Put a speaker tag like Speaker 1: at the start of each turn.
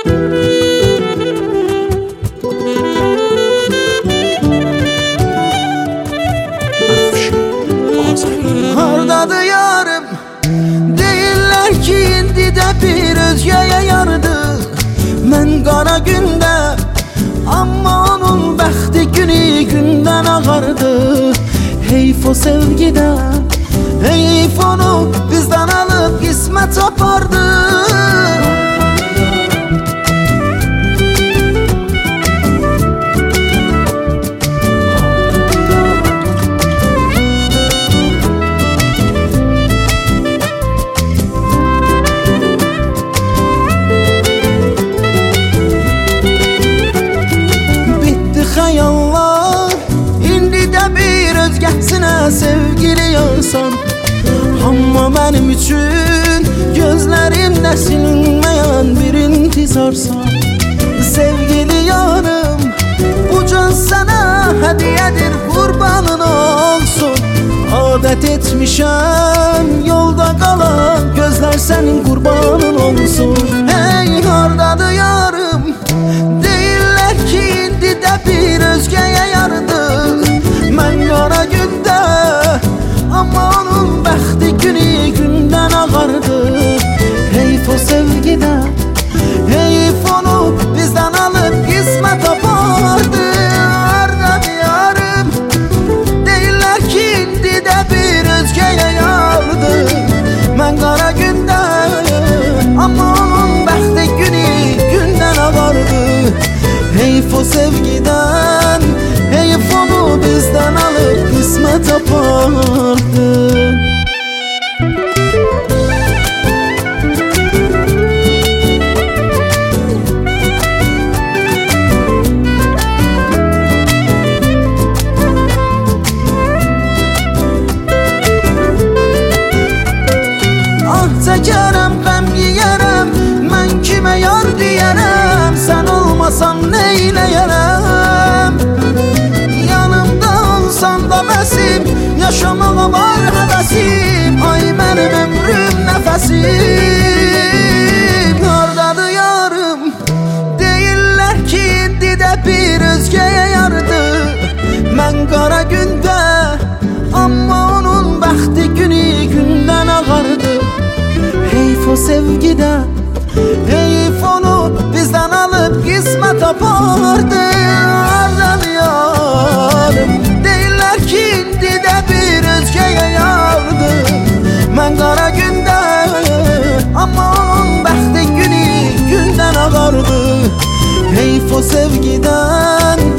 Speaker 1: Hardadır yarım, deyirlər ki indi də bir özgəyə yardı. Mən qara gündə, amma onun bəxti günü gündən ağardı. Heyf o sevgidən, heyf onu bizdən alıb qismət apardı. Xəyallar, indi də bir özgəsinə sevgili yazsan. Amma mənim üçün gözlərimdə silinməyən bir intizarsan. Sevgili yarım, bu can sənə hədiyyədir, qurbanın olsun. Adət etmişəm yolda qalan gözlər sənin qurbanın olsun. Hey, hardadır yarım, deyirlər ki indi də bir özgəyə yardı. Mən qara gündə, amma onun bəxti günü gündən ağardı. Heyf o sevgidən, heyf onu bizdən alıb qismət apardı. Hardadır yarım, deyirlər ki indi də bir özgəyə yardı. Mən qara gündə, amma onun bəxti günü gündən ağardı. Heyf o sevgiden, heyf onu bizden alıp kısmet apardı. Ah çəkərəm, qəm yiyərəm, mən kimə yar deyərəm. Sən olmasan neyləyərəm? Yanımda olsan da bəsim, yaşamağa var həvəsim. Ay mənim ömrüm nəfəsim. Hardadır yarım, deyirlər ki indi də bir özgəyə yardı. Mən qara gündə, amma onun bəxti günü gündən ağardı. Heyf o sevgidən, heyf onu bizdən alıb qismət apardı. Hardadır yarım, deyirlər ki indi də bir özgəyə yardı. Mən qara gündə, amma onun bəxti günü gündən ağardı. Heyf o sevgidən,